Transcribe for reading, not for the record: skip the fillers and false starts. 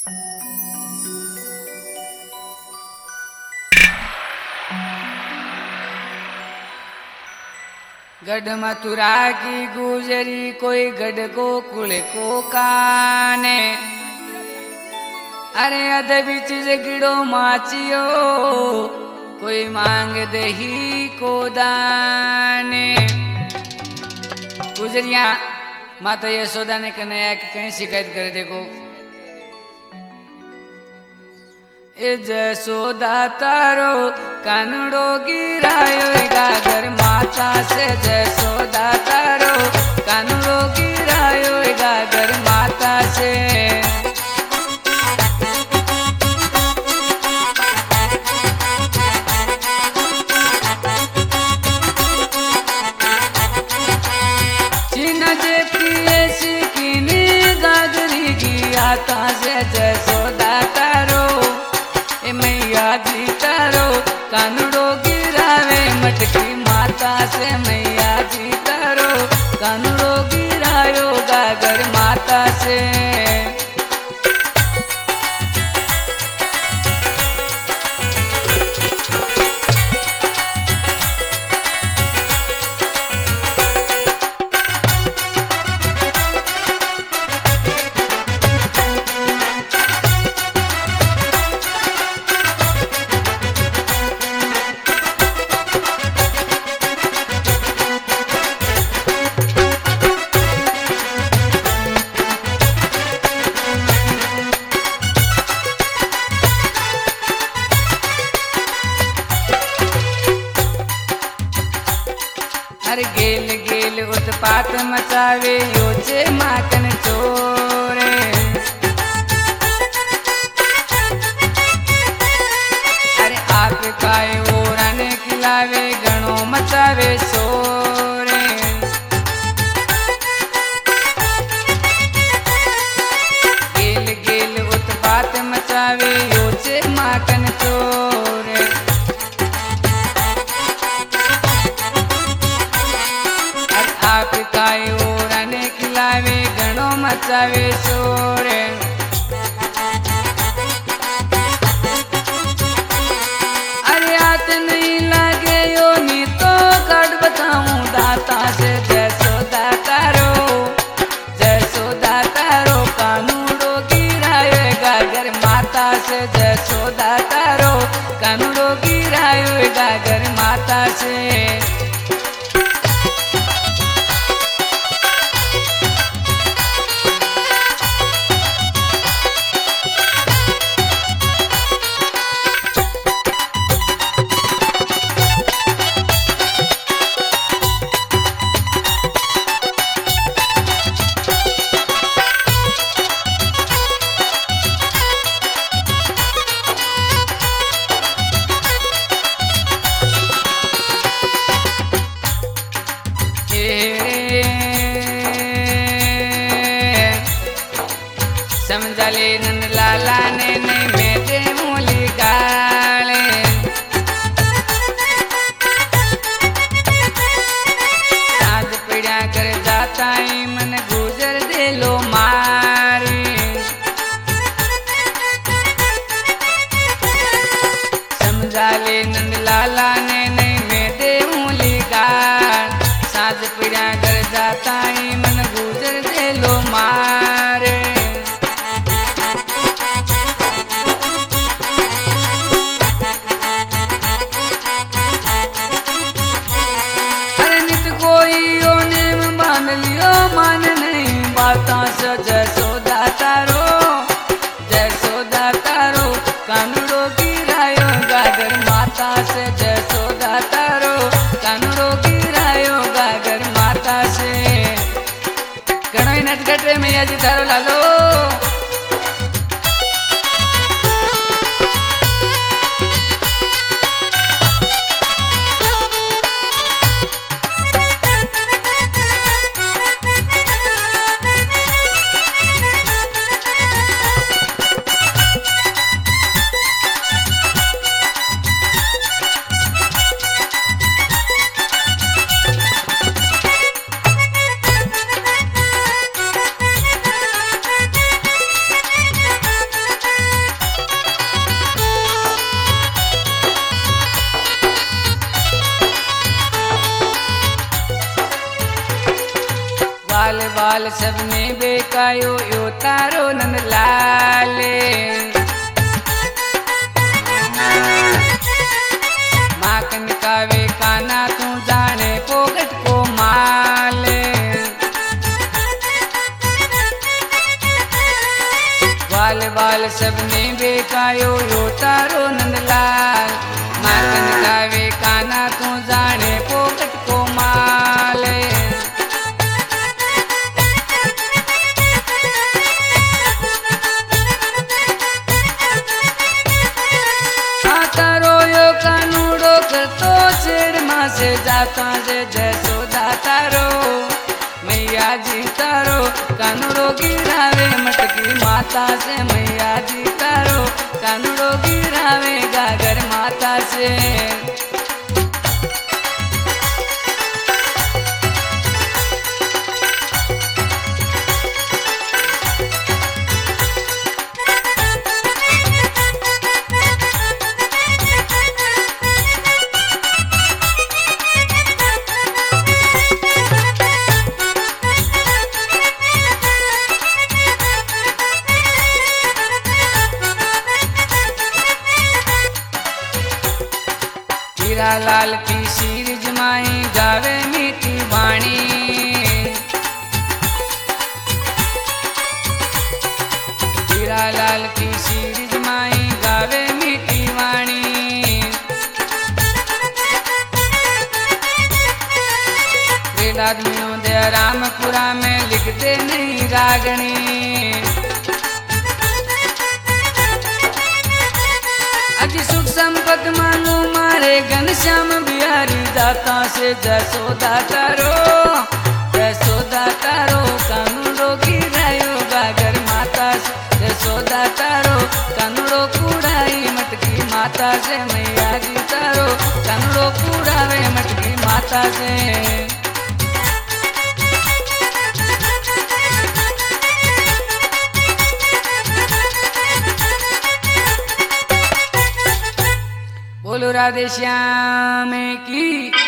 गढ़ मथुरा की गुजरी कोई गढ़ गोकुल को काने। अरे अध बिच गिड़ो माचियो कोई मांग दही को दाने। गुजरिया माता यशोदा ने कन्हैया की कहीं शिकायत कर देखो। ए जसोदा तारो कानड़ो गिरायो गागर माता से। जसोदा तारो कानड़ो गिरायो गागर माता से। चीना जे पिए सिकिनी गागरी गियाता से। जसोदा तारो मैया जी तारो कानड़ो गिरावे मटकी माता से। मैया जी तारो कानड़ो गिरायो गागर माता से। हर गेल गेल उत्पात मचावे योचे माकन चोरे। अरे आप काय ओरन खिलावे गणो मचावे सोरे। गेल गेल उत्पात मचावे योचे माकन चोरे। आप काय ओरने खिलावे गणो मचावे शोरे। अरे हाथ नहीं लागे यो नी तो काट बताऊं दाता से। जसोदा तारो जसोदा तारो कानूड़ो गिरायो गागर माता से। जसोदा तारो कानूड़ो गिरायो गागर माता से। समझाले नंद लाला ने मेरे मूली गाले। आज पीड़ा कर जाता ही मन गुजर दे लो मारी। समझाले नंद लाला ने मेरे मूली गाल। साज पीड़ा कर जाता ही मन गुजर दे लो मारे। मान नहीं बाता से। जसोदा तारो जसोदा तारो कानड़ो गिरायो गागर माता से। जसोदा तारो कानड़ो गिरायो गागर माता से। गणोई नटखटे मैया जी थारो लालो। बाल सबने बेकायो यो तारो नंदलाल। माखन कावे काना तू जाने पोगट को माल। बाल बाल सबने बेकायो यो तारो नंदलाल। माखन कावे काना तू जाने पोगट को माल। से जाता जे जसोदा तारो मैया जी तारो कानुड़ो गिरावे मटकी माता से। मैया जी तारो कानुड़ो गिरावे गागर माता से। हीरा लाल की शीर जमाई गावे मीठी वाणी। हीरा लाल की शीर जमाई गावे मीठी वाणी। रेल आदमियों दे रामपुरा में लिखते नहीं रागणी। अज सुख संपत मांगू मारे घनश्याम बिहारी दाता से। जसोदा तारो जसोदा तारो कानुड़ो गिरायो गागर माता से। जसोदा तारो कानुड़ो कुड़ाई मटकी माता से। मैया जी तारो कानुड़ो कुड़ावे मटकी माता से। बोलो राधे श्याम की।